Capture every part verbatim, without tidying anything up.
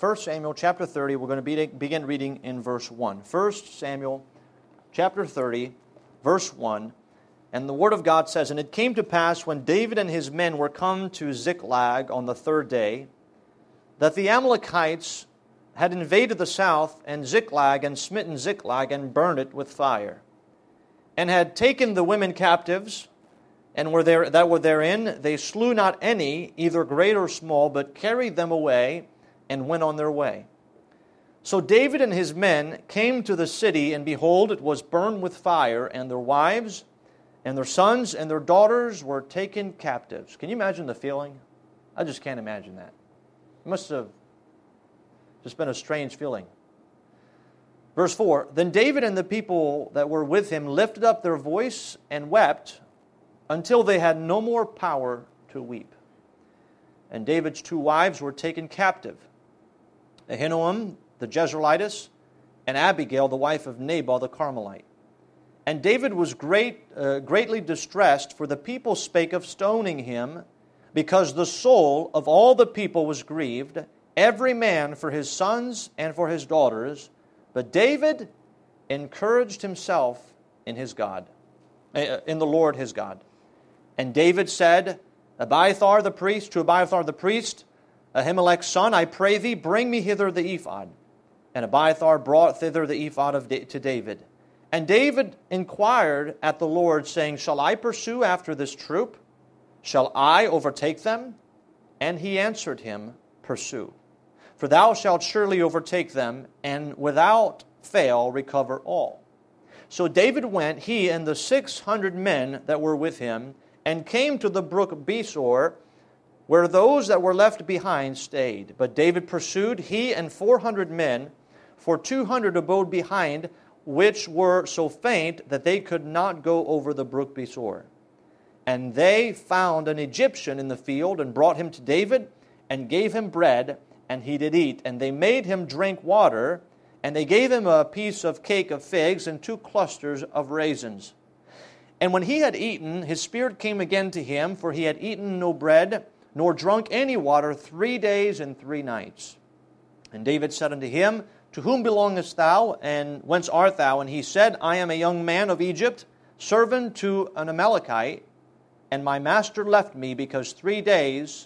First Samuel chapter thirty. We're going to be, begin reading in verse one. First Samuel chapter thirty, verse one. And the Word of God says, And it came to pass, when David and his men were come to Ziklag on the third day, that the Amalekites had invaded the south and Ziklag, and smitten Ziklag, and burned it with fire, and had taken the women captives, and were there that were therein. They slew not any, either great or small, but carried them away, and went on their way. So David and his men came to the city, and behold, it was burned with fire, and their wives and their sons and their daughters were taken captives. Can you imagine the feeling? I just can't imagine that. It must have just been a strange feeling. Verse four, Then David and the people that were with him lifted up their voice and wept until they had no more power to weep. And David's two wives were taken captive, Ahinoam the Jezreelitess, and Abigail the wife of Nabal the Carmelite. And David was great, uh, greatly distressed, for the people spake of stoning him, because the soul of all the people was grieved, every man for his sons and for his daughters. But David encouraged himself in his God, in the Lord his God. And David said, Abiathar the priest, to Abiathar the priest, Ahimelech's son, I pray thee, bring me hither the ephod. And Abiathar brought thither the ephod of da- to David. And David inquired at the Lord, saying, Shall I pursue after this troop? Shall I overtake them? And he answered him, Pursue. For thou shalt surely overtake them, and without fail recover all. So David went, he and the six hundred men that were with him, and came to the brook Besor, where those that were left behind stayed. But David pursued, he and four hundred men, for two hundred abode behind, which were so faint that they could not go over the brook Besor. And they found an Egyptian in the field, and brought him to David, and gave him bread, and he did eat. And they made him drink water, and they gave him a piece of cake of figs, and two clusters of raisins. And when he had eaten, his spirit came again to him, for he had eaten no bread, nor drunk any water, three days and three nights. And David said unto him, To whom belongest thou, and whence art thou? And he said, I am a young man of Egypt, servant to an Amalekite, and my master left me, because three days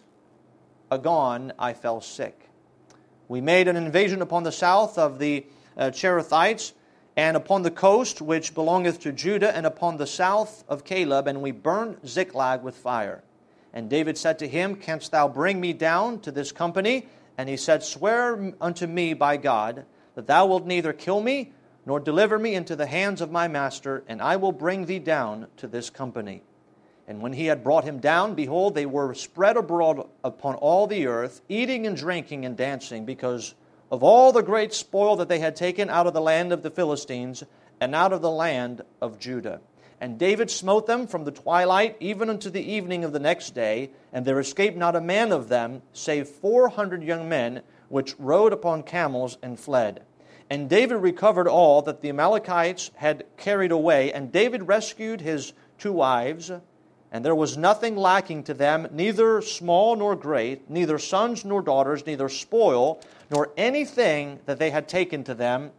agone I fell sick. We made an invasion upon the south of the uh, Cherethites, and upon the coast which belongeth to Judah, and upon the south of Caleb, and we burned Ziklag with fire. And David said to him, Canst thou bring me down to this company? And he said, Swear unto me by God, that thou wilt neither kill me, nor deliver me into the hands of my master, and I will bring thee down to this company. And when he had brought him down, behold, they were spread abroad upon all the earth, eating and drinking and dancing, because of all the great spoil that they had taken out of the land of the Philistines, and out of the land of Judah. And David smote them from the twilight even unto the evening of the next day, and there escaped not a man of them, save four hundred young men, which rode upon camels and fled. And David recovered all that the Amalekites had carried away, and David rescued his two wives, and there was nothing lacking to them, neither small nor great, neither sons nor daughters, neither spoil, nor anything that they had taken to them.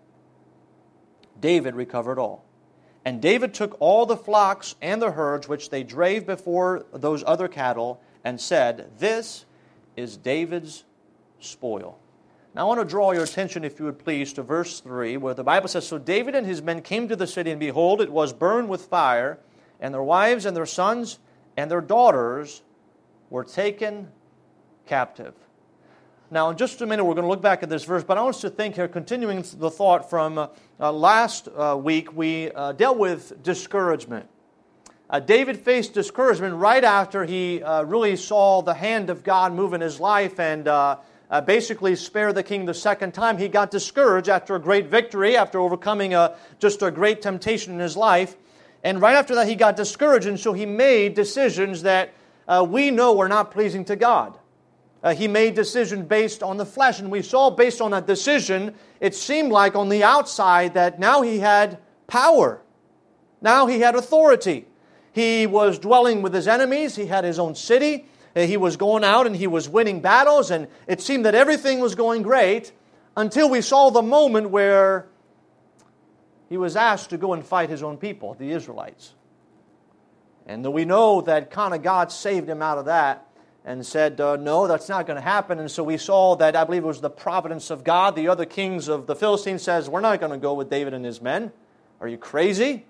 David recovered all. And David took all the flocks and the herds which they drave before those other cattle, and said, This is David's spoil. Now I want to draw your attention, if you would please, to verse three, where the Bible says, So David and his men came to the city, and behold, it was burned with fire, and their wives and their sons and their daughters were taken captive. Now, in just a minute, we're going to look back at this verse, but I want us to think here, continuing the thought from uh, uh, last uh, week, we uh, dealt with discouragement. Uh, David faced discouragement right after he uh, really saw the hand of God move in his life and uh, uh, basically spare the king the second time. He got discouraged after a great victory, after overcoming a, just a great temptation in his life. And right after that, he got discouraged, and so he made decisions that uh, we know were not pleasing to God. Uh, he made decisions based on the flesh, and we saw based on that decision, it seemed like on the outside that now he had power. Now he had authority. He was dwelling with his enemies. He had his own city. he was going out and he was winning battles, and it seemed that everything was going great until we saw the moment where he was asked to go and fight his own people, the Israelites. And we know that kind of God saved him out of that and said, uh, no, that's not going to happen. And so we saw that, I believe it was the providence of God. The other kings of the Philistines says, we're not going to go with David and his men. Are you crazy?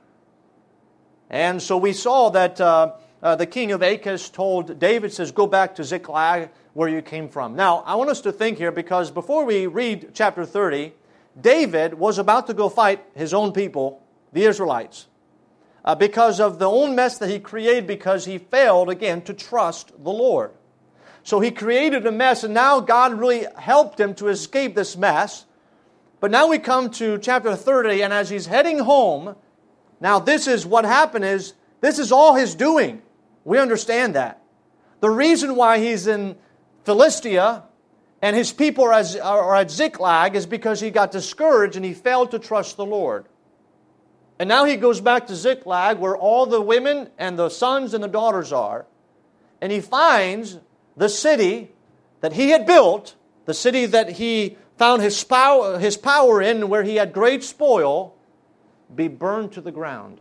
And so we saw that uh, uh, the king of Achish told David, says, go back to Ziklag where you came from. Now, I want us to think here, because before we read chapter thirty, David was about to go fight his own people, the Israelites, uh, because of the own mess that he created, because he failed, again, to trust the Lord. So he created a mess, and now God really helped him to escape this mess. But now we come to chapter thirty, and as he's heading home, now this is what happened is, this is all his doing. We understand that. The reason why he's in Philistia and his people are, as, are at Ziklag is because he got discouraged and he failed to trust the Lord. And now he goes back to Ziklag where all the women and the sons and the daughters are, and he finds the city that he had built, the city that he found his power, his power in, where he had great spoil, be burned to the ground.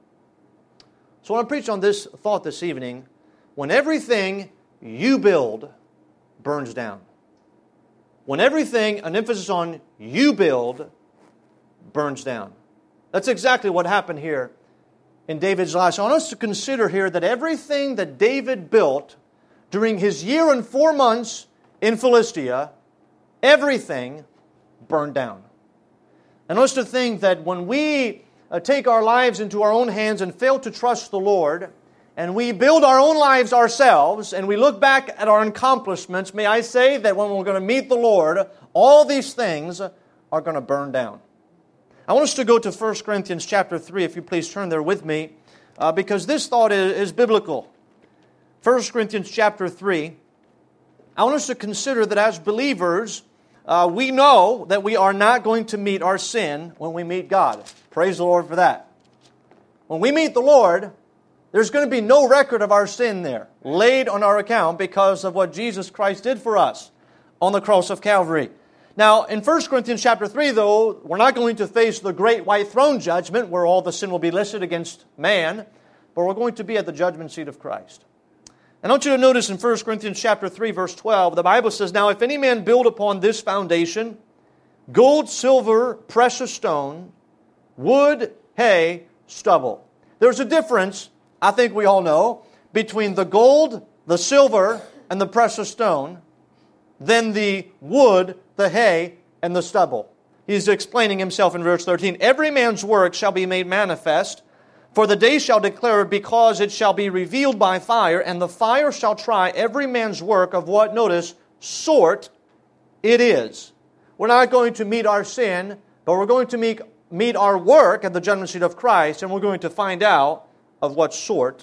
So I want to preach on this thought this evening. When everything you build burns down. When everything, an emphasis on you build, burns down. That's exactly what happened here in David's life. So I want us to consider here that everything that David built during his year and four months in Philistia, everything burned down. And I want us to think that when we uh, take our lives into our own hands and fail to trust the Lord, and we build our own lives ourselves, and we look back at our accomplishments, may I say that when we're going to meet the Lord, all these things are going to burn down. I want us to go to First Corinthians chapter three, if you please turn there with me, uh, because this thought is, is biblical. First Corinthians chapter three, I want us to consider that as believers, uh, we know that we are not going to meet our sin when we meet God. Praise the Lord for that. When we meet the Lord, there's going to be no record of our sin there laid on our account because of what Jesus Christ did for us on the cross of Calvary. Now, in First Corinthians chapter three, though, we're not going to face the great white throne judgment where all the sin will be listed against man, but we're going to be at the judgment seat of Christ. And I want you to notice in First Corinthians chapter three, verse twelve, the Bible says, now if any man build upon this foundation, gold, silver, precious stone, wood, hay, stubble. There's a difference, I think we all know, between the gold, the silver, and the precious stone, than the wood, the hay, and the stubble. He's explaining himself in verse thirteen. Every man's work shall be made manifest, for the day shall declare it, because it shall be revealed by fire, and the fire shall try every man's work of what, notice, sort it is. We're not going to meet our sin, but we're going to meet, meet our work at the judgment seat of Christ, and we're going to find out of what sort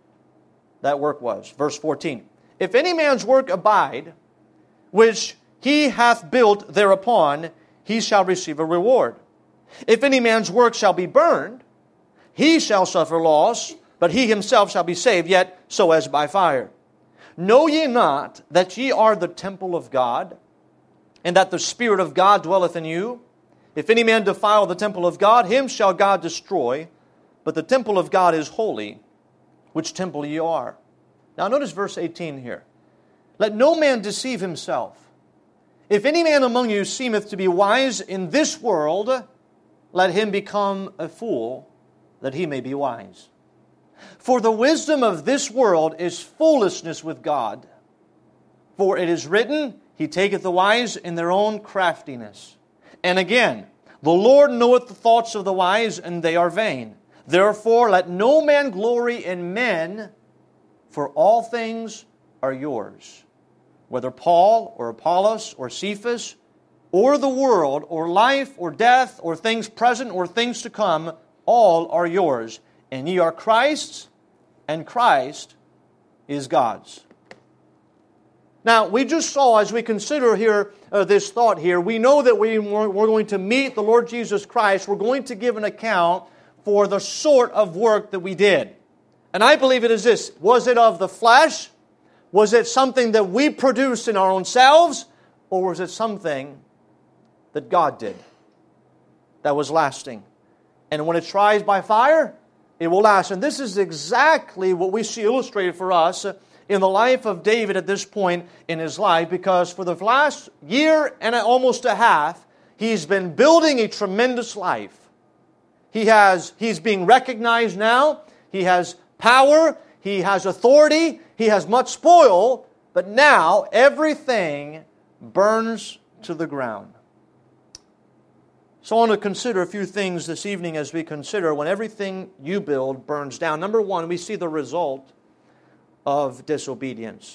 that work was. Verse fourteen. If any man's work abide, which he hath built thereupon, he shall receive a reward. If any man's work shall be burned, he shall suffer loss, but he himself shall be saved, yet so as by fire. Know ye not that ye are the temple of God, and that the Spirit of God dwelleth in you? If any man defile the temple of God, him shall God destroy, but the temple of God is holy, which temple ye are. Now notice verse eighteen here. Let no man deceive himself. If any man among you seemeth to be wise in this world, let him become a fool, that he may be wise. For the wisdom of this world is foolishness with God. For it is written, He taketh the wise in their own craftiness. And again, the Lord knoweth the thoughts of the wise, and they are vain. Therefore let no man glory in men, for all things are yours. Whether Paul or Apollos or Cephas or the world or life or death or things present or things to come, all are yours. And ye are Christ's, and Christ is God's. Now, we just saw, as we consider here uh, this thought here, we know that we, we're going to meet the Lord Jesus Christ. We're going to give an account for the sort of work that we did. And I believe it is this. Was it of the flesh? Was it something that we produced in our own selves, or was it something that God did that was lasting? And when it's tried by fire, it will last. And this is exactly what we see illustrated for us in the life of David at this point in his life, because for the last year and almost a half, he's been building a tremendous life. He has, he's being recognized now. He has power. He has authority. He has much spoil. But now everything burns to the ground. So I want to consider a few things this evening as we consider when everything you build burns down. Number one, we see the result of disobedience.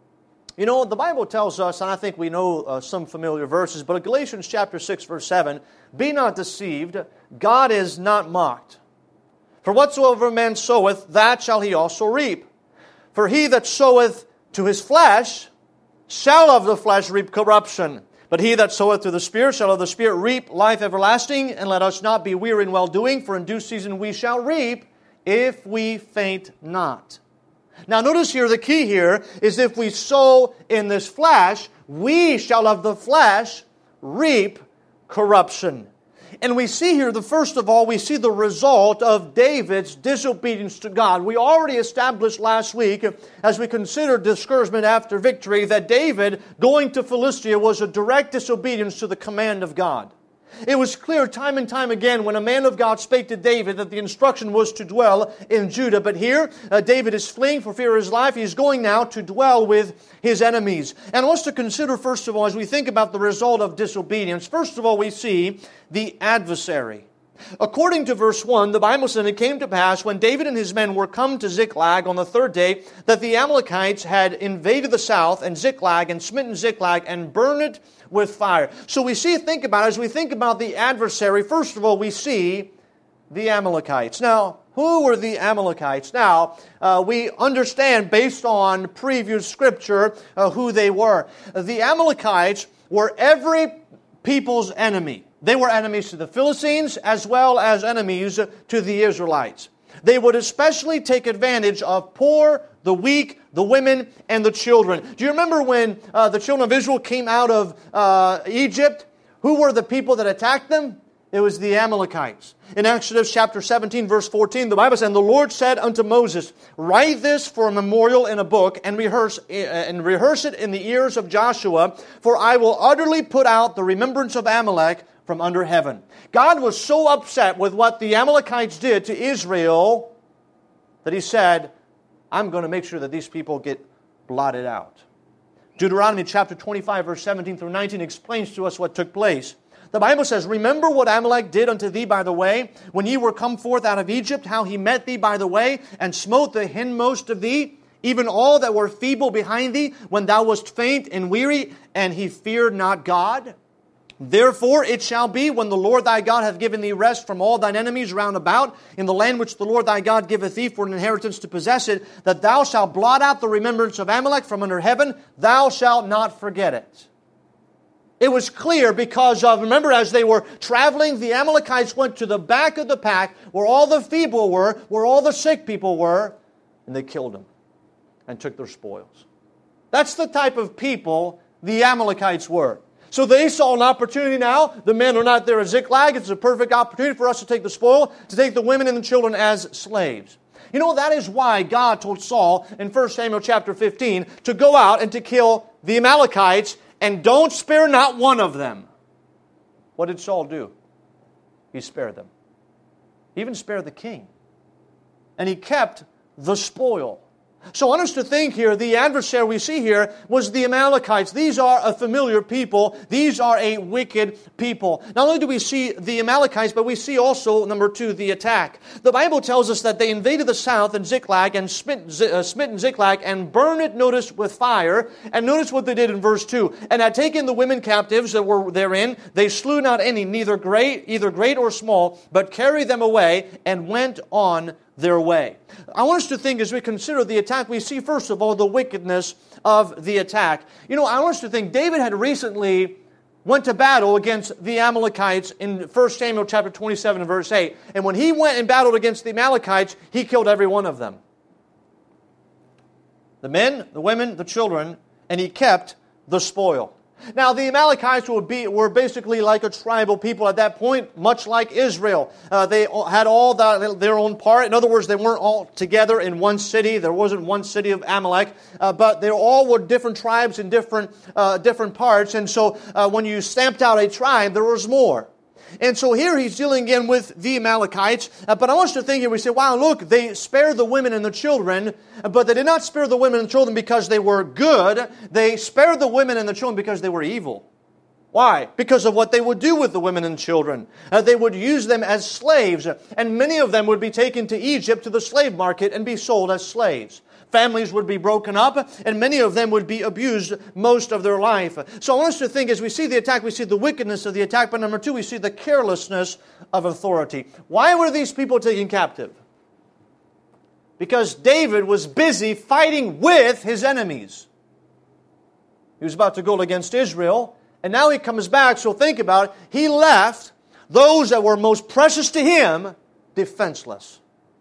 You know, the Bible tells us, and I think we know uh, some familiar verses, but in Galatians chapter six, verse seven, "Be not deceived, God is not mocked. For whatsoever a man soweth, that shall he also reap. For he that soweth to his flesh shall of the flesh reap corruption. But he that soweth to the Spirit shall of the Spirit reap life everlasting. And let us not be weary in well-doing, for in due season we shall reap, if we faint not." Now notice here, the key here is if we sow in this flesh, we shall of the flesh reap corruption. And we see here, the first of all, we see the result of David's disobedience to God. We already established last week, as we considered discouragement after victory, that David going to Philistia was a direct disobedience to the command of God. It was clear time and time again when a man of God spake to David that the instruction was to dwell in Judah. But here, uh, David is fleeing for fear of his life. He's going now to dwell with his enemies. And I want us to consider, first of all, as we think about the result of disobedience, first of all, we see the adversary. According to verse one, the Bible said, "It came to pass, when David and his men were come to Ziklag on the third day, that the Amalekites had invaded the south and Ziklag, and smitten Ziklag, and burned it with fire." So we see, think about it, as we think about the adversary, first of all, we see the Amalekites. Now, who were the Amalekites? Now, uh, we understand, based on previous scripture, uh, who they were. The Amalekites were every people's enemy. They were enemies to the Philistines as well as enemies to the Israelites. They would especially take advantage of poor, the weak, the women, and the children. Do you remember when uh, the children of Israel came out of uh, Egypt? Who were the people that attacked them? It was the Amalekites. In Exodus chapter seventeen, verse fourteen, the Bible says, "And the Lord said unto Moses, Write this for a memorial in a book, and rehearse, uh, and rehearse it in the ears of Joshua, for I will utterly put out the remembrance of Amalek from under heaven." God was so upset with what the Amalekites did to Israel that He said, "I'm going to make sure that these people get blotted out." Deuteronomy chapter twenty-five, verse seventeen through nineteen explains to us what took place. The Bible says, "Remember what Amalek did unto thee by the way, when ye were come forth out of Egypt, how he met thee by the way, and smote the hindmost of thee, even all that were feeble behind thee, when thou wast faint and weary, and he feared not God. Therefore it shall be, when the Lord thy God hath given thee rest from all thine enemies round about, in the land which the Lord thy God giveth thee for an inheritance to possess it, that thou shalt blot out the remembrance of Amalek from under heaven, thou shalt not forget it." It was clear because of, remember, as they were traveling, the Amalekites went to the back of the pack, where all the feeble were, where all the sick people were, and they killed them and took their spoils. That's the type of people the Amalekites were. So they saw an opportunity now. The men are not there at Ziklag. It's a perfect opportunity for us to take the spoil, to take the women and the children as slaves. You know, that is why God told Saul in First Samuel chapter fifteen to go out and to kill the Amalekites, and don't spare not one of them. What did Saul do? He spared them. He even spared the king. And he kept the spoil. So I want us to think here, the adversary we see here was the Amalekites. These are a familiar people. These are a wicked people. Not only do we see the Amalekites, but we see also, number two, the attack. The Bible tells us that they invaded the south and Ziklag and smitten, uh, smitten Ziklag and burned it, notice, with fire. And notice what they did in verse two. "And had taken the women captives that were therein, they slew not any, neither great, either great or small, but carried them away and went on their way." I want us to think, as we consider the attack, we see first of all the wickedness of the attack. You know, I want us to think David had recently went to battle against the Amalekites in First Samuel chapter twenty-seven and verse eight. And when he went and battled against the Amalekites, he killed every one of them. the men, the women, the children, and he kept the spoil. Now, the Amalekites would be, were basically like a tribal people at that point, much like Israel. Uh, they had all the, their own part. In other words, they weren't all together in one city. There wasn't one city of Amalek, uh, but they all were different tribes in different uh, different parts. And so, uh, when you stamped out a tribe, there was more. And so here he's dealing again with the Amalekites. Uh, but I want us to think here, we say, wow, look, they spared the women and the children, but they did not spare the women and the children because they were good. They spared the women and the children because they were evil. Why? Because of what they would do with the women and children. Uh, they would use them as slaves, and many of them would be taken to Egypt to the slave market and be sold as slaves. Families would be broken up, and many of them would be abused most of their life. So I want us to think, as we see the attack, we see the wickedness of the attack, but number two, we see the carelessness of authority. Why were these people taken captive? Because David was busy fighting with his enemies. He was about to go against Israel, and now he comes back, so think about it. He left those that were most precious to him defenseless.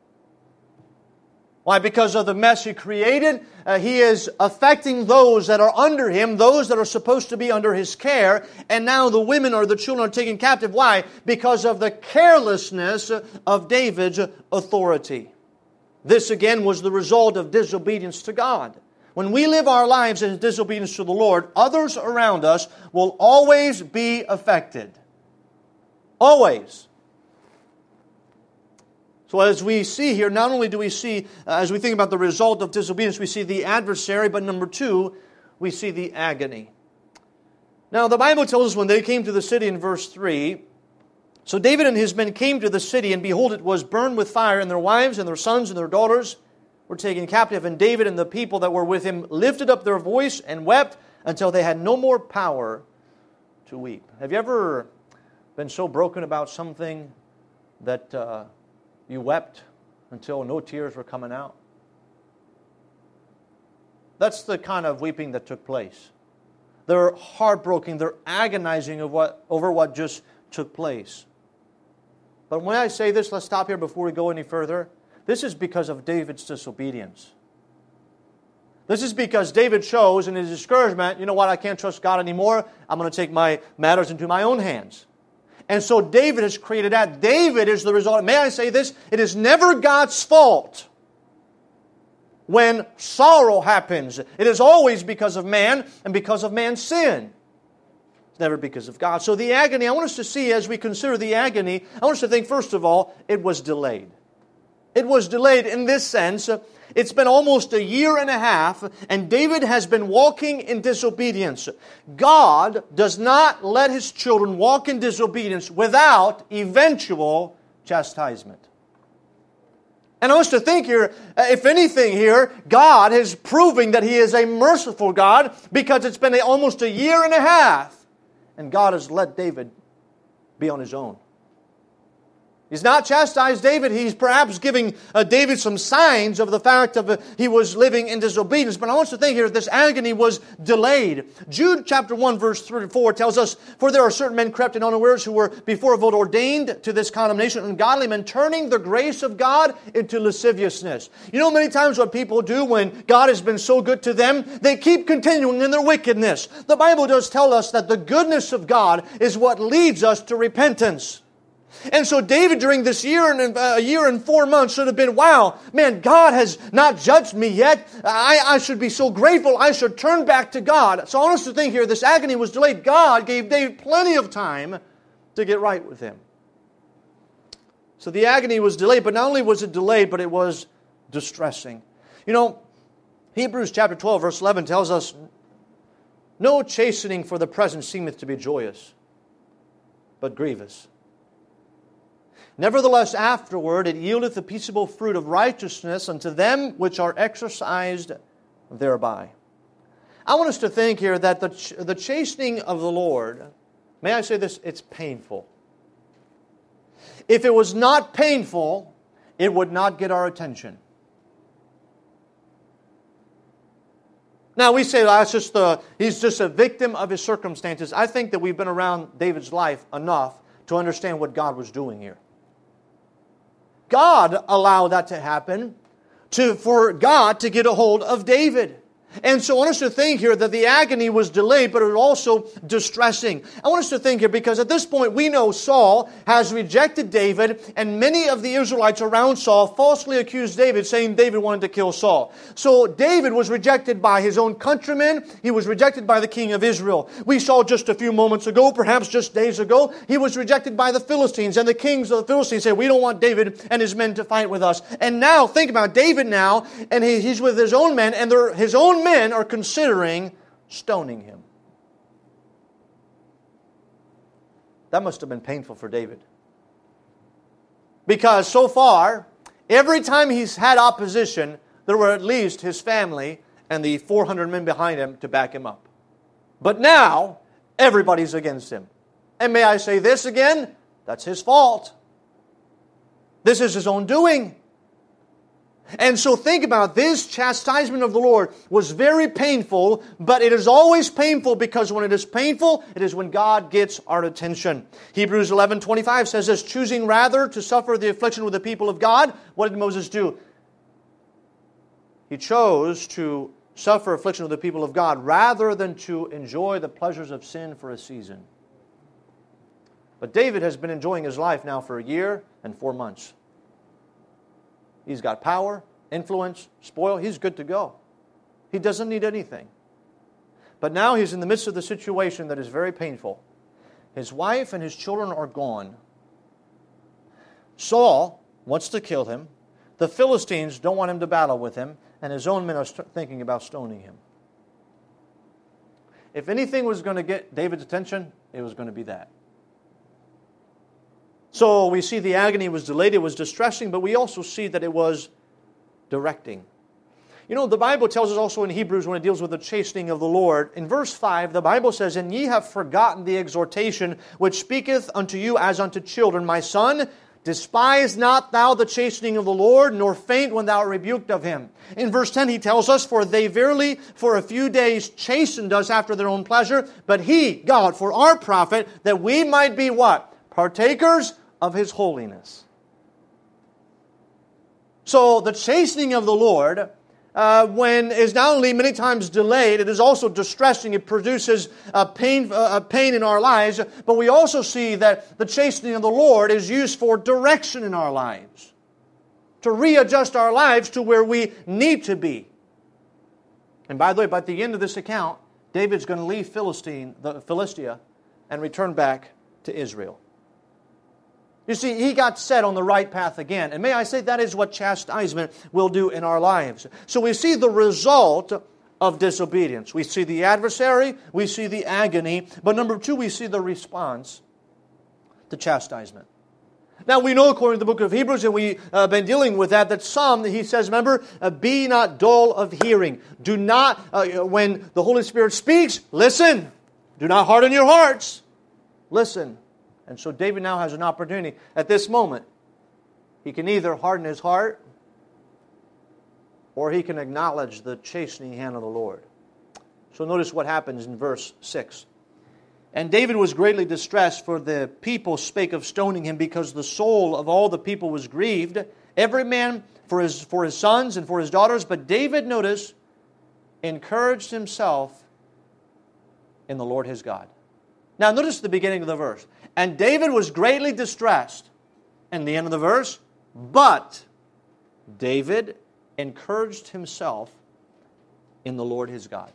Why? Because of the mess he created. Uh, he is affecting those that are under him, those that are supposed to be under his care, and now the women or the children are taken captive. Why? Because of the carelessness of David's authority. This again was the result of disobedience to God. When we live our lives in disobedience to the Lord, others around us will always be affected. Always. So as we see here, not only do we see, uh, as we think about the result of disobedience, we see the adversary, but number two, we see the agony. Now the Bible tells us when they came to the city in verse three, so David and his men came to the city, and behold, it was burned with fire, and their wives and their sons and their daughters were taken captive. And David and the people that were with him lifted up their voice and wept until they had no more power to weep. Have you ever been so broken about something that uh, you wept until no tears were coming out? That's the kind of weeping that took place. They're heartbroken. They're agonizing of what, over what just took place. But when I say this, let's stop here before we go any further. This is because of David's disobedience. This is because David chose in his discouragement, you know what, I can't trust God anymore. I'm going to take my matters into my own hands. And so David has created that. David is the result. May I say this? It is never God's fault when sorrow happens. It is always because of man and because of man's sin. It's never because of God. So the agony, I want us to see as we consider the agony, I want us to think, first of all, it was delayed. It was delayed in this sense. It's been almost a year and a half, and David has been walking in disobedience. God does not let His children walk in disobedience without eventual chastisement. And I want us to think here, if anything here, God is proving that He is a merciful God because it's been almost a year and a half, and God has let David be on his own. He's not chastised David. He's perhaps giving uh, David some signs of the fact of uh, he was living in disobedience. But I want you to think here, this agony was delayed. Jude chapter one verse three to four tells us, "For there are certain men crept in unawares who were before of old ordained to this condemnation, ungodly men turning the grace of God into lasciviousness." You know many times what people do when God has been so good to them, they keep continuing in their wickedness. The Bible does tell us that the goodness of God is what leads us to repentance. And so David during this year and uh, a year and four months should have been, wow, man, God has not judged me yet. I, I should be so grateful. I should turn back to God. So I want us to think here, this agony was delayed. God gave David plenty of time to get right with Him. So the agony was delayed, but not only was it delayed, but it was distressing. You know, Hebrews chapter twelve verse eleven tells us, "No chastening for the present seemeth to be joyous, but grievous. Nevertheless, afterward it yieldeth the peaceable fruit of righteousness unto them which are exercised thereby." I want us to think here that the, ch- the chastening of the Lord, may I say this, it's painful. If it was not painful, it would not get our attention. Now we say that's just the, he's just a victim of his circumstances. I think that we've been around David's life enough to understand what God was doing here. God allowed that to happen to, for God to get a hold of David. And so I want us to think here that the agony was delayed, but it was also distressing. I want us to think here because at this point we know Saul has rejected David, and many of the Israelites around Saul falsely accused David, saying David wanted to kill Saul. So David was rejected by his own countrymen. He was rejected by the king of Israel. We saw just a few moments ago, perhaps just days ago, he was rejected by the Philistines, and the kings of the Philistines said, we don't want David and his men to fight with us. And now, think about David now, and he, he's with his own men, and they're his own men are considering stoning him. That must have been painful for David. Because so far, every time he's had opposition, there were at least his family and the four hundred men behind him to back him up. But now, everybody's against him. And may I say this again? That's his fault. This is his own doing. And so think about this chastisement of the Lord was very painful, but it is always painful because when it is painful, it is when God gets our attention. Hebrews eleven twenty-five says this, choosing rather to suffer the affliction with the people of God. What did Moses do? He chose to suffer affliction with the people of God rather than to enjoy the pleasures of sin for a season. But David has been enjoying his life now for a year and four months. He's got power, influence, spoil. He's good to go. He doesn't need anything. But now he's in the midst of the situation that is very painful. His wife and his children are gone. Saul wants to kill him. The Philistines don't want him to battle with him. And his own men are st- thinking about stoning him. If anything was going to get David's attention, it was going to be that. So we see the agony was delayed, it was distressing, but we also see that it was directing. You know, the Bible tells us also in Hebrews when it deals with the chastening of the Lord, in verse five, the Bible says, and ye have forgotten the exhortation which speaketh unto you as unto children, my son, despise not thou the chastening of the Lord, nor faint when thou art rebuked of him. In verse ten he tells us, for they verily for a few days chastened us after their own pleasure, but he, God, for our profit, that we might be what? Partakers of His holiness. So the chastening of the Lord, uh, when is not only many times delayed, it is also distressing. It produces a pain, a pain in our lives. But we also see that the chastening of the Lord is used for direction in our lives, to readjust our lives to where we need to be. And by the way, by the end of this account, David's going to leave Philistine, the Philistia, and return back to Israel. You see, he got set on the right path again. And may I say, that is what chastisement will do in our lives. So we see the result of disobedience. We see the adversary, we see the agony, but number two, we see the response to chastisement. Now we know according to the book of Hebrews, and we've uh, been dealing with that, that some, he says, remember, uh, be not dull of hearing. Do not, uh, when the Holy Spirit speaks, listen. Do not harden your hearts. Listen. And so David now has an opportunity. At this moment, he can either harden his heart or he can acknowledge the chastening hand of the Lord. So notice what happens in verse six. And David was greatly distressed, for the people spake of stoning him, because the soul of all the people was grieved, every man for his, for his sons and for his daughters. But David, notice, encouraged himself in the Lord his God. Now notice the beginning of the verse. And David was greatly distressed. And the end of the verse, but David encouraged himself in the Lord his God.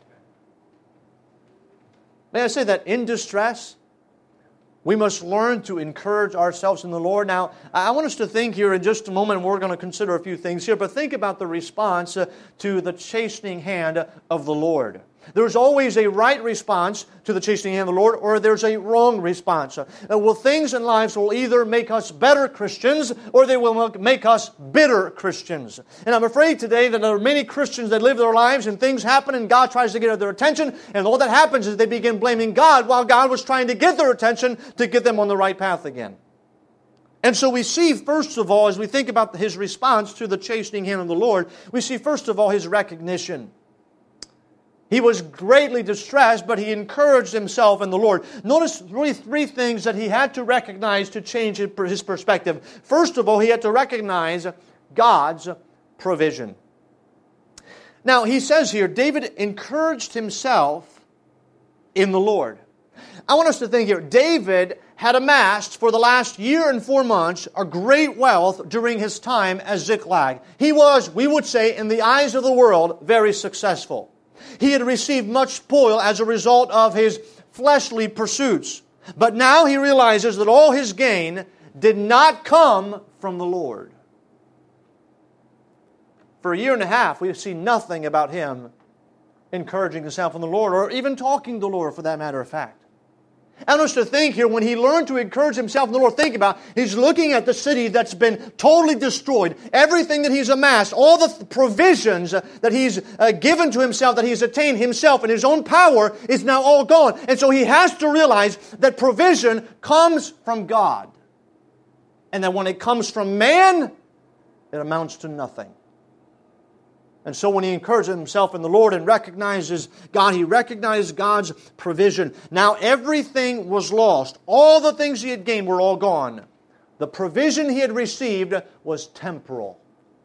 May I say that in distress, we must learn to encourage ourselves in the Lord. Now, I want us to think here in just a moment, and we're going to consider a few things here, but think about the response uh, to the chastening hand of the Lord. There's always a right response to the chastening hand of the Lord, or there's a wrong response. Uh, well, things in life will either make us better Christians, or they will make us bitter Christians. And I'm afraid today that there are many Christians that live their lives, and things happen, and God tries to get their attention, and all that happens is they begin blaming God, while God was trying to get their attention to get them on the right path again. And so we see, first of all, as we think about His response to the chastening hand of the Lord, we see, first of all, His recognition. He was greatly distressed, but he encouraged himself in the Lord. Notice really three things that he had to recognize to change his perspective. First of all, he had to recognize God's provision. Now, he says here, David encouraged himself in the Lord. I want us to think here, David had amassed for the last year and four months a great wealth during his time as Ziklag. He was, we would say, in the eyes of the world, very successful. He had received much spoil as a result of his fleshly pursuits. But now he realizes that all his gain did not come from the Lord. For a year and a half, we have seen nothing about him encouraging himself in the Lord, or even talking to the Lord, for that matter of fact. I want us to think here, when he learned to encourage himself in the Lord, think about, he's looking at the city that's been totally destroyed. Everything that he's amassed, all the provisions that he's uh, given to himself, that he's attained himself in his own power, is now all gone. And so he has to realize that provision comes from God. And that when it comes from man, it amounts to nothing. And so when he encourages himself in the Lord and recognizes God, he recognizes God's provision. Now everything was lost. All the things he had gained were all gone. The provision he had received was temporal.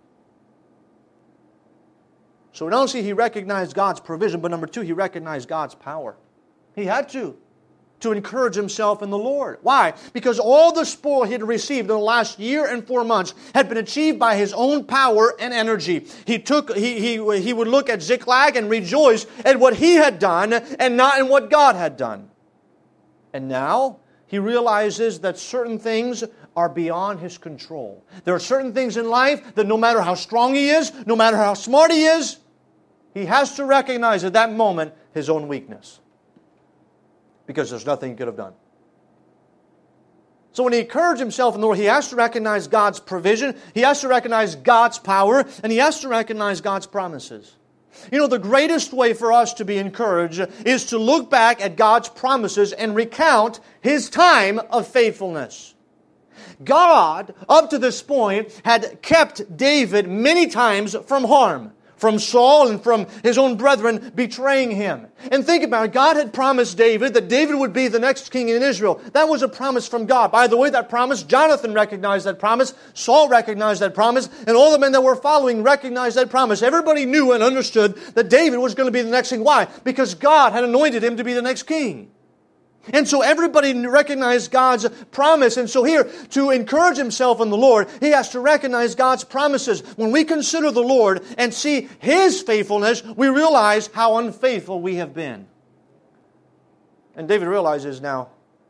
So not only he recognized God's provision, but number two, he recognized God's power. He had to. To encourage himself in the Lord. Why? Because all the spoil he had received in the last year and four months had been achieved by his own power and energy. He took, he, he, he would look at Ziklag and rejoice at what he had done and not in what God had done. And now he realizes that certain things are beyond his control. There are certain things in life that no matter how strong he is, no matter how smart he is, he has to recognize at that moment his own weakness. Because there's nothing he could have done. So when he encouraged himself in the Lord, he has to recognize God's provision, he has to recognize God's power, and he has to recognize God's promises. You know, the greatest way for us to be encouraged is to look back at God's promises and recount His time of faithfulness. God, up to this point, had kept David many times from harm. From Saul and from his own brethren betraying him. And think about it, God had promised David that David would be the next king in Israel. That was a promise from God. By the way, that promise, Jonathan recognized that promise, Saul recognized that promise, and all the men that were following recognized that promise. Everybody knew and understood that David was going to be the next king. Why? Because God had anointed him to be the next king. And so everybody recognized God's promise. And so here, to encourage himself in the Lord, he has to recognize God's promises. When we consider the Lord and see His faithfulness, we realize how unfaithful we have been. And David realizes now,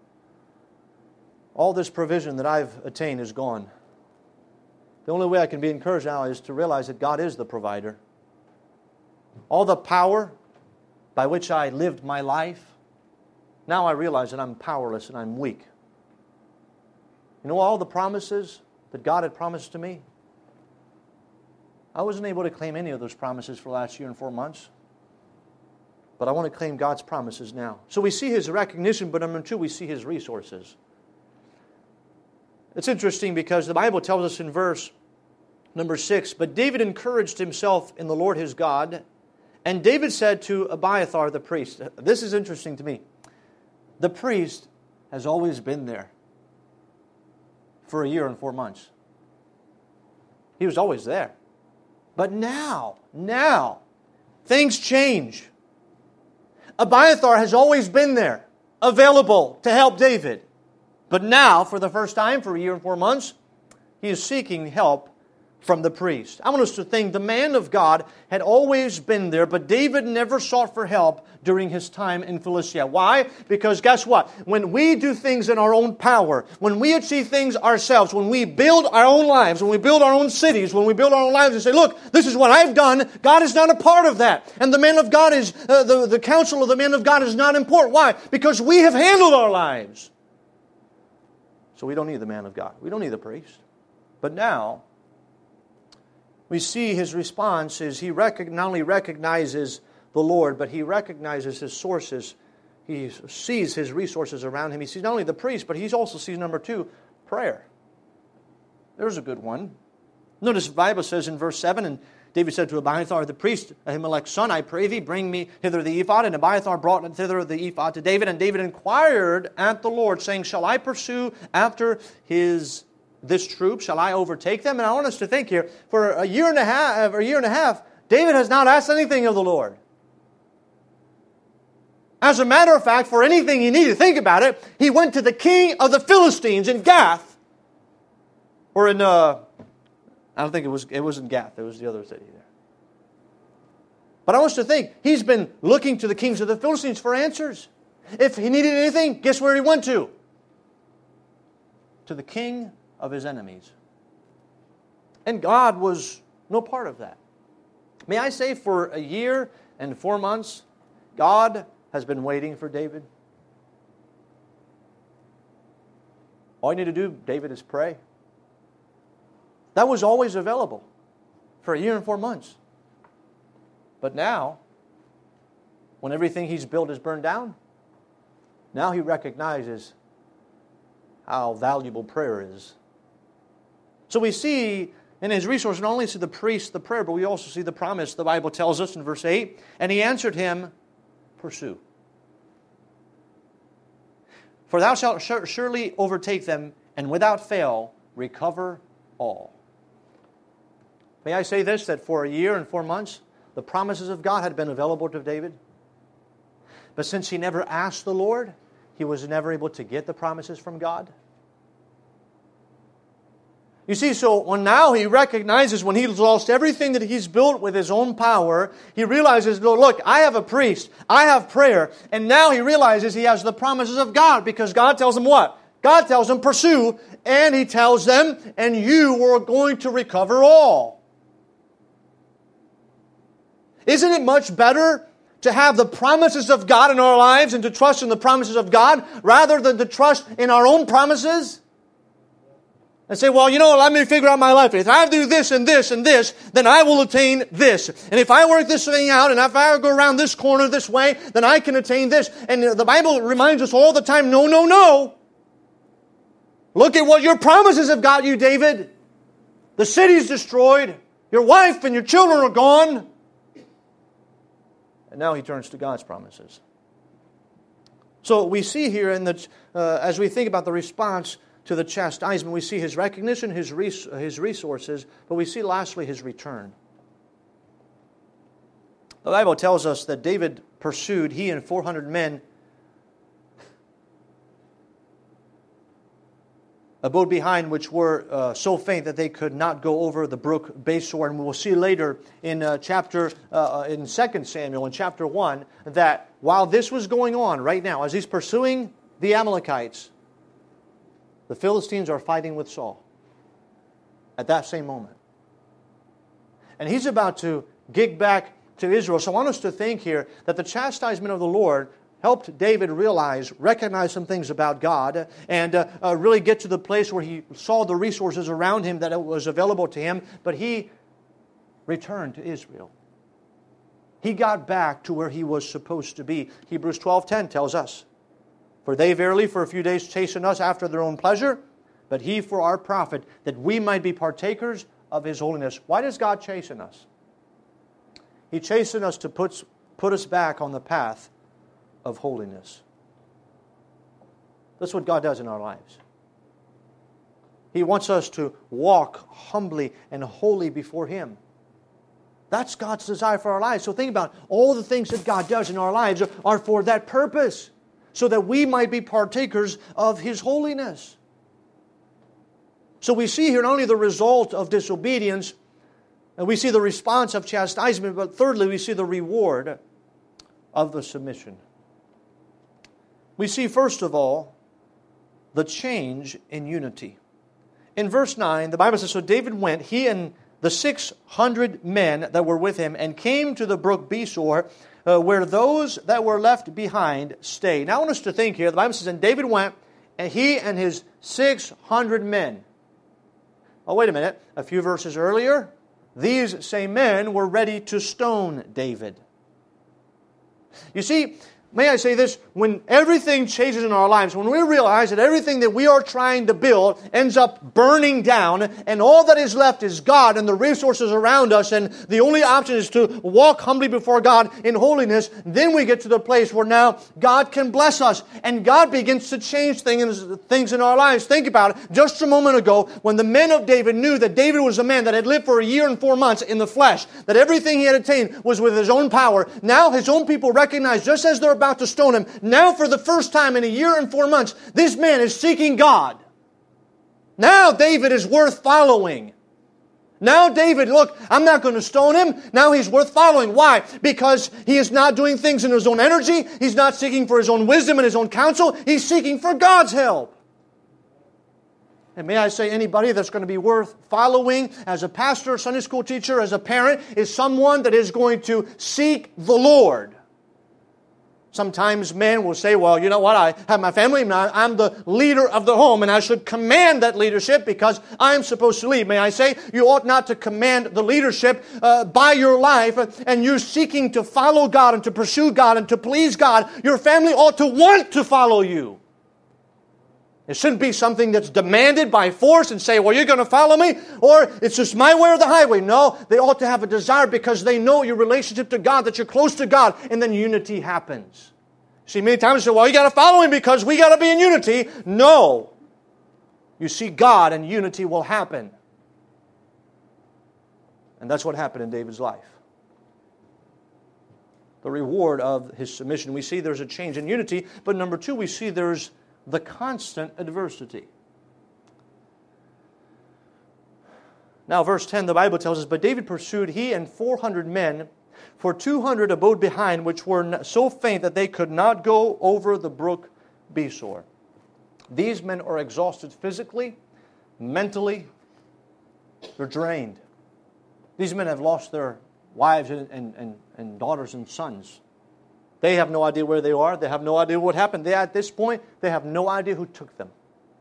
all this provision that I've attained is gone. The only way I can be encouraged now is to realize that God is the provider. All the power by which I lived my life, now I realize that I'm powerless and I'm weak. You know all the promises that God had promised to me? I wasn't able to claim any of those promises for the last year and four months. But I want to claim God's promises now. So we see His recognition, but number two, we see His resources. It's interesting because the Bible tells us in verse number six, but David encouraged himself in the Lord his God, and David said to Abiathar the priest, this is interesting to me. The priest has always been there for a year and four months. He was always there. But now, now, things change. Abiathar has always been there, available to help David. But now, for the first time, for a year and four months, he is seeking help from the priest. I want us to think the man of God had always been there, but David never sought for help during his time in Philistia. Why? Because guess what? When we do things in our own power, when we achieve things ourselves, when we build our own lives, when we build our own cities, when we build our own lives and say, look, this is what I've done, God is not a part of that. And the man of God is, uh, the, the counsel of the man of God is not important. Why? Because we have handled our lives. So we don't need the man of God. We don't need the priest. But now, we see his response is he rec- not only recognizes the Lord, but he recognizes his sources. He sees his resources around him. He sees not only the priest, but he also sees, number two, prayer. There's a good one. Notice the Bible says in verse seven, and David said to Abiathar the priest, Ahimelech's son, I pray thee, bring me hither the ephod. And Abiathar brought thither the ephod to David. And David inquired at the Lord, saying, shall I pursue after his this troop? Shall I overtake them? And I want us to think here, for a year and a half, a year and a half, David has not asked anything of the Lord. As a matter of fact, for anything he needed, think about it, he went to the king of the Philistines in Gath, or in, uh, I don't think it was, it wasn't Gath, it was the other city there. But I want you to think, he's been looking to the kings of the Philistines for answers. If he needed anything, guess where he went to? To the king of his enemies. And God was no part of that. May I say, for a year and four months, God has been waiting for David. All you need to do, David, is pray. That was always available for a year and four months. But now, when everything he's built is burned down, now he recognizes how valuable prayer is. So we see in his resource, not only see the priest, the prayer, but we also see the promise. The Bible tells us in verse eight, and he answered him, pursue. For thou shalt surely overtake them, and without fail recover all. May I say this, that for a year and four months, the promises of God had been available to David. But since he never asked the Lord, he was never able to get the promises from God. You see, so when now he recognizes when he's lost everything that he's built with his own power, he realizes, look, I have a priest, I have prayer, and now he realizes he has the promises of God, because God tells him what? God tells him, pursue, and he tells them, and you are going to recover all. Isn't it much better to have the promises of God in our lives and to trust in the promises of God rather than to trust in our own promises? And say, well, you know, let me figure out my life. If I do this and this and this, then I will attain this. And if I work this thing out, and if I go around this corner this way, then I can attain this. And the Bible reminds us all the time, no, no, no. Look at what your promises have got you, David. The city's destroyed. Your wife and your children are gone. And now he turns to God's promises. So we see here, in the, uh, as we think about the response to the chastisement, we see his recognition, his, res- his resources, but we see lastly his return. The Bible tells us that David pursued, he and four hundred men, abode behind, which were uh, so faint that they could not go over the brook Besor. And we will see later in uh, chapter uh, in Second Samuel, in chapter one, that while this was going on right now, as he's pursuing the Amalekites, the Philistines are fighting with Saul at that same moment. And he's about to gig back to Israel. So I want us to think here that the chastisement of the Lord helped David realize, recognize some things about God, and uh, uh, really get to the place where he saw the resources around him that it was available to him, but he returned to Israel. He got back to where he was supposed to be. Hebrews twelve ten tells us, for they verily for a few days chasten us after their own pleasure, but he for our profit, that we might be partakers of his holiness. Why does God chasten us? He chastens us to put, put us back on the path of holiness. That's what God does in our lives. He wants us to walk humbly and holy before Him. That's God's desire for our lives. So think about all the things that God does in our lives are for that purpose, so that we might be partakers of His holiness. So we see here not only the result of disobedience, and we see the response of chastisement, but thirdly, we see the reward of the submission. We see, first of all, the change in unity. In verse nine, the Bible says, so David went, he and the six hundred men that were with him, and came to the brook Besor, uh, where those that were left behind stayed. Now I want us to think here, the Bible says, and David went, and he and his six hundred men. Oh, wait a minute. A few verses earlier, these same men were ready to stone David. You see, may I say this, when everything changes in our lives, when we realize that everything that we are trying to build ends up burning down, and all that is left is God and the resources around us, and the only option is to walk humbly before God in holiness, then we get to the place where now God can bless us, and God begins to change things, things in our lives. Think about it. Just a moment ago, when the men of David knew that David was a man that had lived for a year and four months in the flesh, that everything he had attained was with his own power, now his own people recognize, just as they're about to stone him, now for the first time in a year and four months, this man is seeking God. Now David is worth following. Now David, look, I'm not going to stone him. Now he's worth following. Why? Because he is not doing things in his own energy. He's not seeking for his own wisdom and his own counsel. He's seeking for God's help. And may I say, anybody that's going to be worth following as a pastor, Sunday school teacher, as a parent, is someone that is going to seek the Lord. Sometimes men will say, well, you know what, I have my family, and I'm the leader of the home, and I should command that leadership because I'm supposed to lead. May I say, you ought not to command the leadership uh, by your life, and you're seeking to follow God and to pursue God and to please God. Your family ought to want to follow you. It shouldn't be something that's demanded by force and say, well, you're going to follow me, or it's just my way or the highway. No, they ought to have a desire because they know your relationship to God, that you're close to God, and then unity happens. See, many times you say, well, you got to follow Him because we got to be in unity. No. You see God and unity will happen. And that's what happened in David's life. The reward of his submission. We see there's a change in unity, but number two, we see there's the constant adversity. Now, verse ten, the Bible tells us, but David pursued he and four hundred men, for two hundred abode behind, which were so faint that they could not go over the brook Besor. These men are exhausted physically, mentally, they're drained. These men have lost their wives and, and, and, and daughters and sons. They have no idea where they are. They have no idea what happened. They, at this point, they have no idea who took them.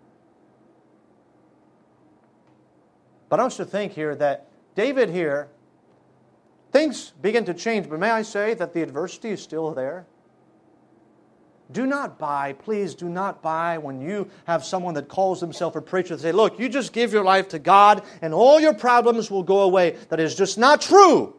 But I want you to think here that David here, things begin to change, but may I say that the adversity is still there? Do not buy, please do not buy when you have someone that calls himself a preacher and say, look, you just give your life to God and all your problems will go away. That is just not true.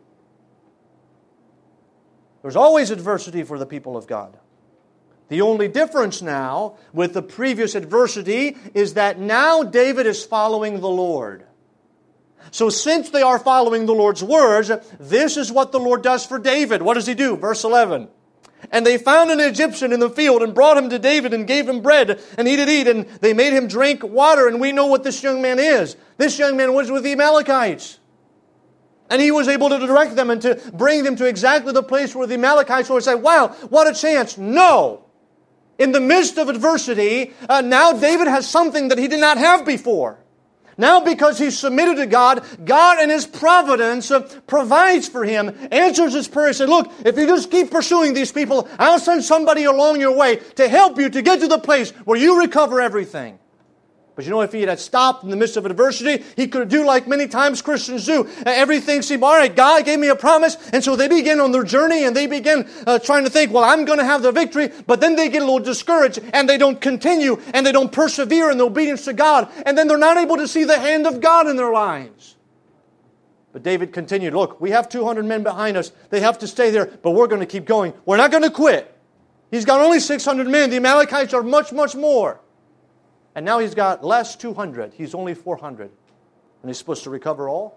There's always adversity for the people of God. The only difference now with the previous adversity is that now David is following the Lord. So since they are following the Lord's words, this is what the Lord does for David. What does He do? Verse eleven. And they found an Egyptian in the field and brought him to David and gave him bread, and he did eat, and they made him drink water. And we know what this young man is. This young man was with the Amalekites. And he was able to direct them and to bring them to exactly the place where the Amalekites would say, wow, what a chance. No. In the midst of adversity, uh, now David has something that he did not have before. Now because he's submitted to God, God in His providence uh, provides for him, answers his prayer, and said, look, if you just keep pursuing these people, I'll send somebody along your way to help you to get to the place where you recover everything. But you know, if he had stopped in the midst of adversity, he could do like many times Christians do. Everything seemed, all right, God gave me a promise. And so they begin on their journey and they begin uh, trying to think, well, I'm going to have the victory. But then they get a little discouraged and they don't continue and they don't persevere in the obedience to God. And then they're not able to see the hand of God in their lives. But David continued, look, we have two hundred men behind us. They have to stay there, but we're going to keep going. We're not going to quit. He's got only six hundred men. The Amalekites are much, much more. And now he's got less two hundred. He's only four hundred. And he's supposed to recover all.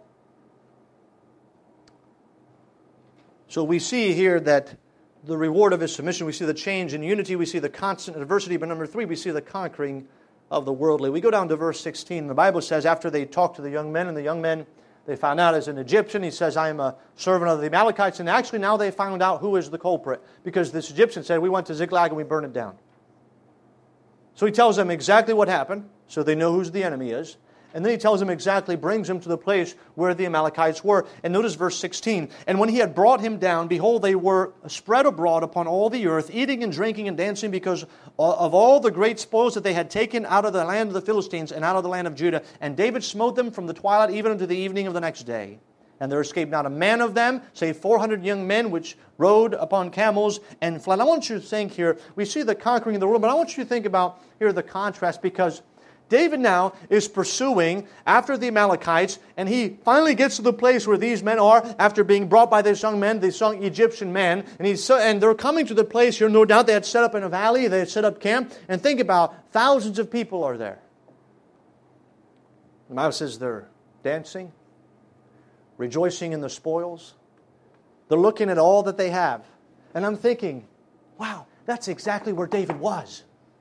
So we see here that the reward of his submission, we see the change in unity, we see the constant adversity, but number three, we see the conquering of the worldly. We go down to verse sixteen. The Bible says, after they talked to the young men, and the young men, they found out as an Egyptian, he says, I am a servant of the Amalekites. And actually now they found out who is the culprit. Because this Egyptian said, we went to Ziklag and we burned it down. So he tells them exactly what happened, so they know who the enemy is. And then he tells them exactly, brings them to the place where the Amalekites were. And notice verse sixteen. And when he had brought him down, behold, they were spread abroad upon all the earth, eating and drinking and dancing because of all the great spoils that they had taken out of the land of the Philistines and out of the land of Judah. And David smote them from the twilight even unto the evening of the next day. And there escaped not a man of them, save four hundred young men which rode upon camels and fled. I want you to think here, we see the conquering of the world, but I want you to think about here the contrast, because David now is pursuing after the Amalekites, and he finally gets to the place where these men are after being brought by this young men, this young Egyptian man, and he's and they're coming to the place here. No doubt they had set up in a valley, they had set up camp, and think about thousands of people are there. The Bible says they're dancing, rejoicing in the spoils. They're looking at all that they have. And I'm thinking, wow, that's exactly where David was.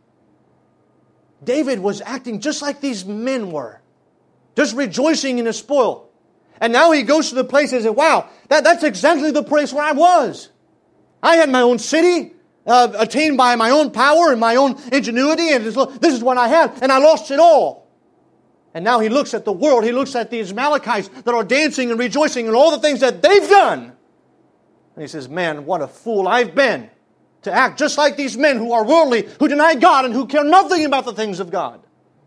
David was acting just like these men were. Just rejoicing in his spoil. And now he goes to the place and says, wow, that, that's exactly the place where I was. I had my own city, uh, attained by my own power and my own ingenuity, and this is what I had, and I lost it all. And now he looks at the world, he looks at these Amalekites that are dancing and rejoicing in all the things that they've done. And he says, man, what a fool I've been to act just like these men who are worldly, who deny God and who care nothing about the things of God.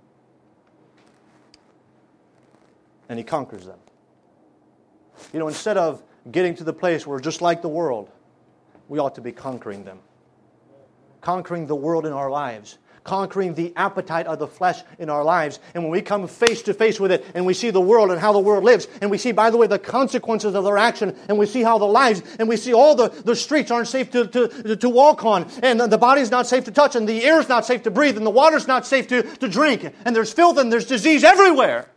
And he conquers them. You know, instead of getting to the place where we're just like the world, we ought to be conquering them. Conquering the world in our lives. Conquering the appetite of the flesh in our lives. And when we come face to face with it and we see the world and how the world lives, and we see, by the way, the consequences of their action, and we see how the lives, and we see all the, the streets aren't safe to, to, to walk on, and the body's not safe to touch, and the air's not safe to breathe, and the water's not safe to, to drink, and there's filth and there's disease everywhere.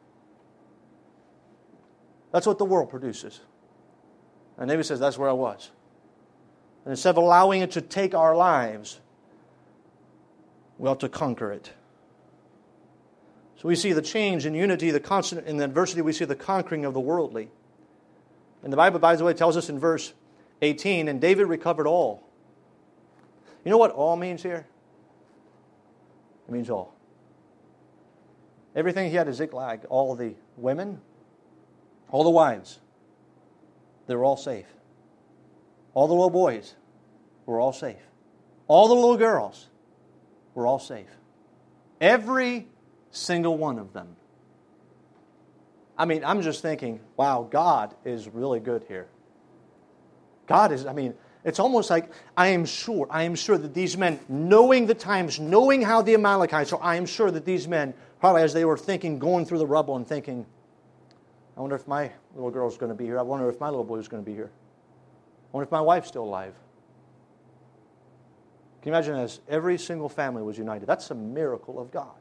That's what the world produces. And David says, that's where I was. And instead of allowing it to take our lives, we ought to conquer it. So we see the change in unity, the constant in the adversity, we see the conquering of the worldly. And the Bible, by the way, tells us in verse eighteen, and David recovered all. You know what all means here? It means all. Everything he had at Ziklag, all the women, all the wives, they were all safe. All the little boys were all safe. All the little girls were all safe. Every single one of them. I mean, I'm just thinking, wow, God is really good here. God is, I mean, it's almost like, I am sure, I am sure that these men, knowing the times, knowing how the Amalekites are, I am sure that these men, probably as they were thinking, going through the rubble and thinking, I wonder if my little girl's going to be here. I wonder if my little boy's going to be here. I wonder if my wife's still alive. Can you imagine as every single family was united? That's a miracle of God.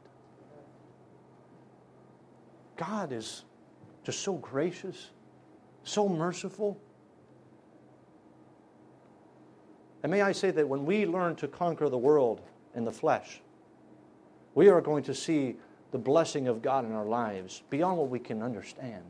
God is just so gracious, so merciful. And may I say that when we learn to conquer the world in the flesh, we are going to see the blessing of God in our lives beyond what we can understand.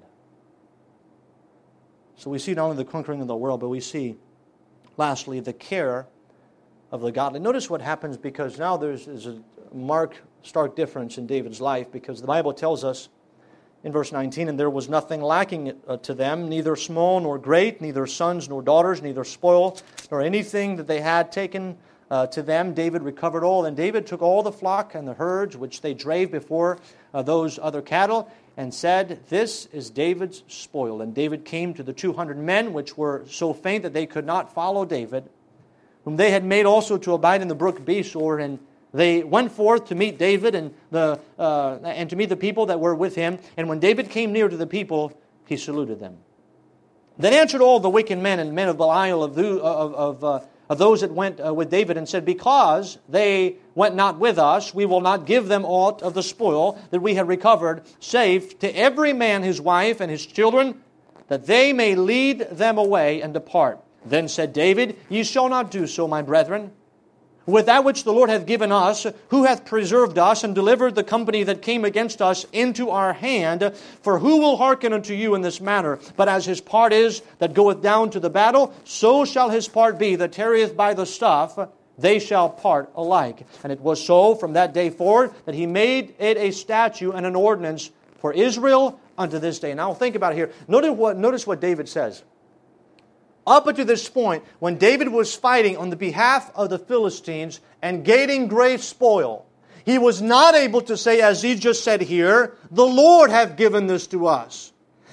So we see not only the conquering of the world, but we see, lastly, the care of the godly. Notice what happens, because now there's, there's a marked, stark difference in David's life, because the Bible tells us in verse nineteen, and there was nothing lacking to them, neither small nor great, neither sons nor daughters, neither spoil, nor anything that they had taken uh, to them. David recovered all. And David took all the flock and the herds which they drave before uh, those other cattle, and said, this is David's spoil. And David came to the two hundred men, which were so faint that they could not follow David, whom they had made also to abide in the brook Besor, and they went forth to meet David and the uh, and to meet the people that were with him. And when David came near to the people, he saluted them. Then answered all the wicked men and men of Belial of, the, of, of, uh, of those that went uh, with David, and said, because they went not with us, we will not give them aught of the spoil that we had recovered, save to every man his wife and his children, that they may lead them away and depart. Then said David, ye shall not do so, my brethren. With that which the Lord hath given us, who hath preserved us and delivered the company that came against us into our hand, for who will hearken unto you in this matter? But as his part is that goeth down to the battle, so shall his part be that tarrieth by the stuff. They shall part alike. And it was so from that day forward that he made it a statute and an ordinance for Israel unto this day. Now think about it here. Notice what, notice what David says. Up until this point, when David was fighting on the behalf of the Philistines and gaining great spoil, he was not able to say, as he just said here, the Lord hath given this to us.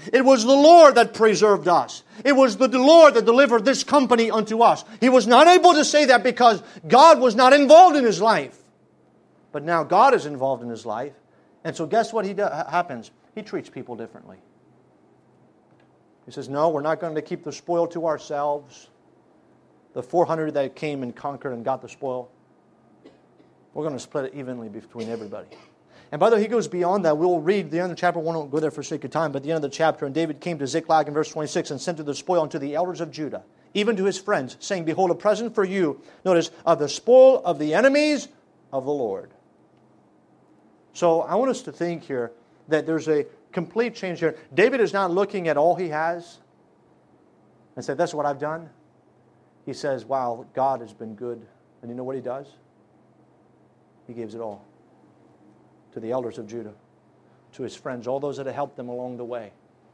It was the Lord that preserved us. It was the Lord that delivered this company unto us. He was not able to say that because God was not involved in his life. But now God is involved in his life. And so guess what he do- happens? He treats people differently. He says, no, we're not going to keep the spoil to ourselves. The four hundred that came and conquered and got the spoil, we're going to split it evenly between everybody. And by the way, he goes beyond that. We'll read the end of the chapter. We won't go there for sake of time. But the end of the chapter, and David came to Ziklag in verse twenty-six and sent to the spoil unto the elders of Judah, even to his friends, saying, behold, a present for you, notice, of the spoil of the enemies of the Lord. So I want us to think here that there's a complete change here. David is not looking at all he has and say, that's what I've done. He says, wow, God has been good. And you know what he does? He gives it all to the elders of Judah, to his friends, all those that have helped them along the way.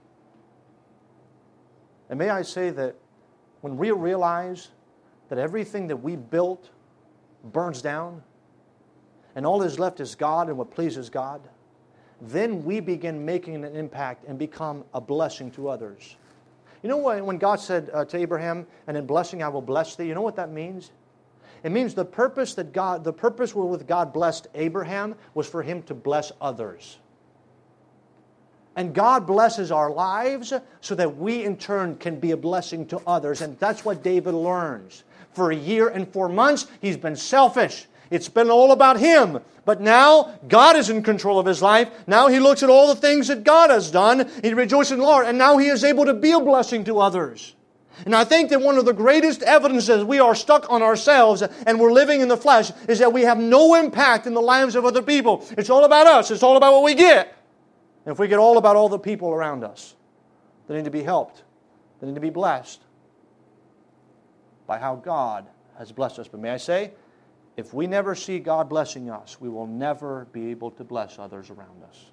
And may I say that when we realize that everything that we built burns down, and all that is left is God and what pleases God, then we begin making an impact and become a blessing to others. You know what, when God said uh, to Abraham, and in blessing I will bless thee, you know what that means? It means the purpose that God, the purpose wherewith God blessed Abraham was for him to bless others. And God blesses our lives so that we in turn can be a blessing to others. And that's what David learns. For a year and four months, he's been selfish. It's been all about him. But now, God is in control of his life. Now he looks at all the things that God has done. He rejoices in the Lord. And now he is able to be a blessing to others. And I think that one of the greatest evidences we are stuck on ourselves and we're living in the flesh is that we have no impact in the lives of other people. It's all about us. It's all about what we get. And if we get all about all the people around us that need to be helped, that need to be blessed by how God has blessed us. But may I say, if we never see God blessing us, we will never be able to bless others around us.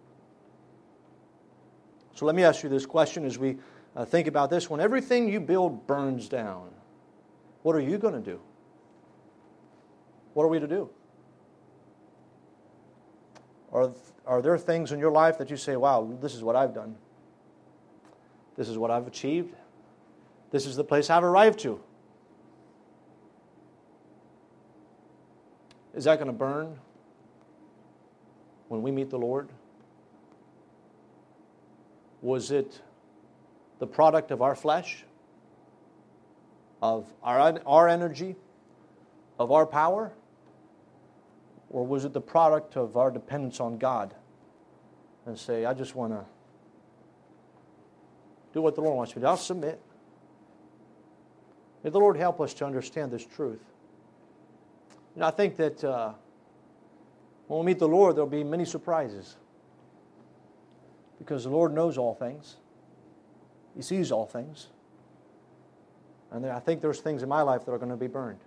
So let me ask you this question as we uh, think about this. When everything you build burns down, what are you going to do? What are we to do? Are, are there things in your life that you say, wow, this is what I've done. This is what I've achieved. This is the place I've arrived to. Is that going to burn when we meet the Lord? Was it the product of our flesh, of our, our energy, of our power? Or was it the product of our dependence on God? And say, I just want to do what the Lord wants me to do. I'll submit. May the Lord help us to understand this truth. And I think that uh, when we meet the Lord, there will be many surprises. Because the Lord knows all things. He sees all things. And there, I think there's things in my life that are going to be burned.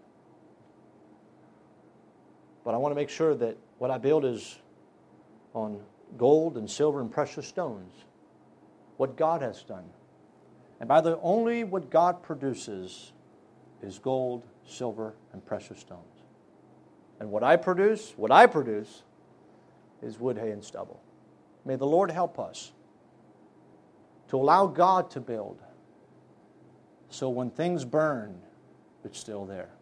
But I want to make sure that what I build is on gold and silver and precious stones. What God has done. And by the only what God produces is gold, silver, and precious stones. And what I produce, what I produce, is wood, hay, and stubble. May the Lord help us to allow God to build. So when things burn, it's still there.